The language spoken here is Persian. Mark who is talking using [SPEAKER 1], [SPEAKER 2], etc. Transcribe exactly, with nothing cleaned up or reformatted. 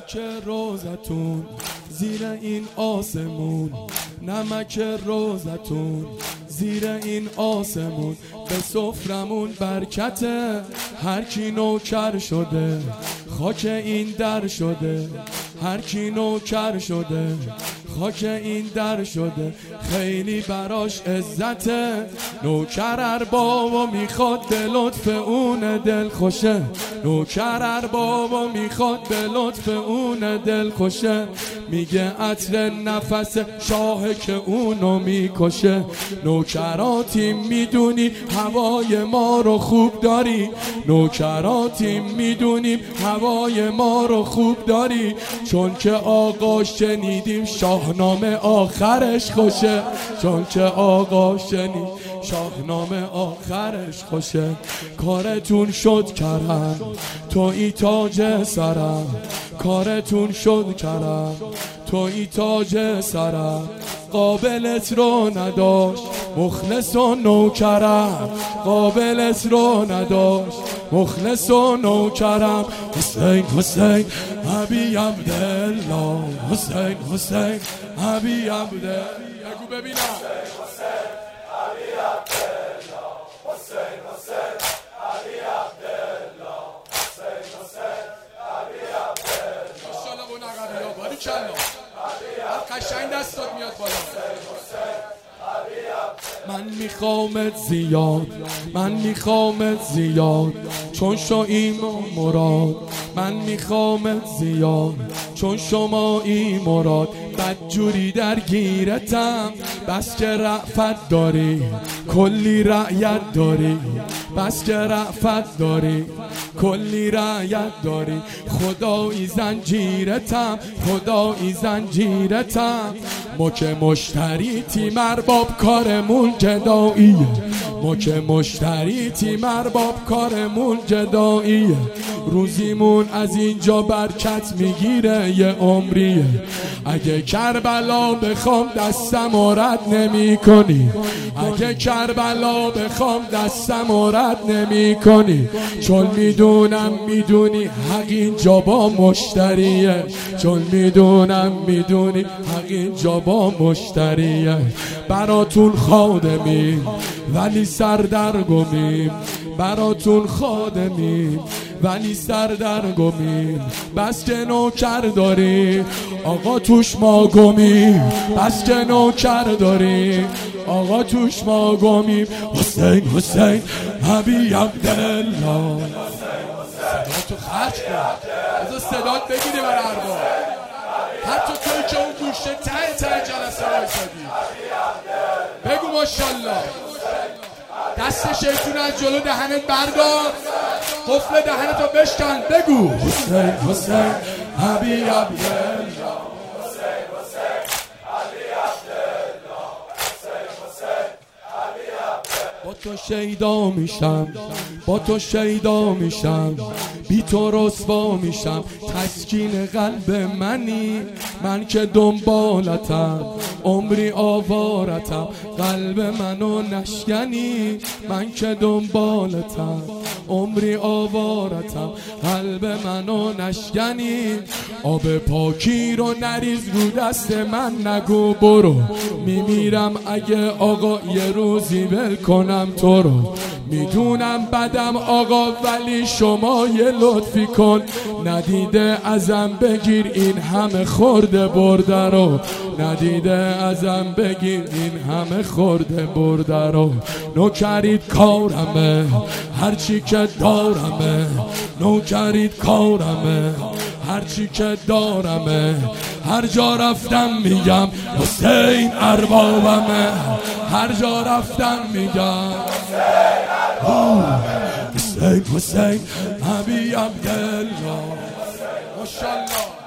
[SPEAKER 1] نمک روزتون زیر این آسمون، نمک روزتون زیر این آسمون، به سفرمون برکته. هر کی نوکر شده خاک این در شده، هر کی نوکر شده خاک این در شده. خیلی براش عزته، نوکر اربابو میخواد به لطف اون دل خوشه، نوکر اربابو میخواد به لطف اون دل خوشه. میگه عطر نفس شاه که اونو میکشه. نوکراتی میدونی هوای ما رو خوب داری، نوکراتی میدونیم هوای ما رو خوب داری. چون که آقا شنیدیم شاهنامه آخرش خوشه، چون که آقا شنید شاهنامه آخرش خوشه. کارتون شد کرم توی تاج سرم، کارتون شد کرم توی تاج سرم. قابلت رو نداشت مخلص و نوکرم، قابلت رو نداشت مخلص و نوکرم. حسین حسین ابی عبدالله، حسین حسین ابی عبدالله. بگو ببینم. قشنگ دستات میاد بالا. من میخوامت زیاد، من میخوامت زیاد چون شویم مراد، من میخوامت زیاد چون شمایی مراد. بدجوری درگیرتم بس که رأفت داری، کلی رعیت داری بس که رأفت داری، کلی رعیت داری. خدایی زنجیرتم، خدایی زنجیرتم. ما که مشتری تیم ارباب کارمون جداییه، ما که مشتری تیم ارباب کارمون جداییه. روزیمون از اینجا برکت میگیره یه عمریه. اگه کربلا بخوام دستم و رد نمی کنی، اگه کربلا بخوام دستم و رد نمی کنی. چون میدونم میدونی حق اینجا با مشتریه، چون میدونم میدونی حق اینجا با مشتریه. براتون خادمیم ولی سردرگمیم، براتون خادمیم ولی سردرگمیم. بس که نوکر داری آقا توش ما گمیم، بس که نوکر داری آقا توش ما گمیم. حسین حسین ابی عبدالله. صدا تو خرج کن، بذار صدات بگیری برای ارباب. حتی توی که اون گوشه ته ته جلسه وایسادی بگو ماشالله. دست شیطون از جلو دهنت بردار، قفل دهنتو بشکن، بگو حسین حسین ابی عبدالله. با تو شیدا میشم، با تو شیدا میشم، بی تو رسوا میشم. تسکین قلب منی من که دنبالتم، عمری آوارتم. قلب منو نشکنی من که دنبالتم، عمری آوارتم. قلب منو نشکنی. آب پاکی رو نریز رو دست من، نگو برو. میمیرم اگه آقا یه روزی ول کنم تو رو. میدونم بدم آقا ولی شما یه لطفی کن، ندیده ازم بگیر این همه خورده برده رو، ندیده ازم بگیر این همه خورده برده رو. نوکرید کارمه هرچی که دارمه، نوکرید کارمه هرچی که دارمه. هر جا رفتم میگم حسین اربابمه، هر جا رفتم میگم حسین حسین ابی عبدالله. ماشالله.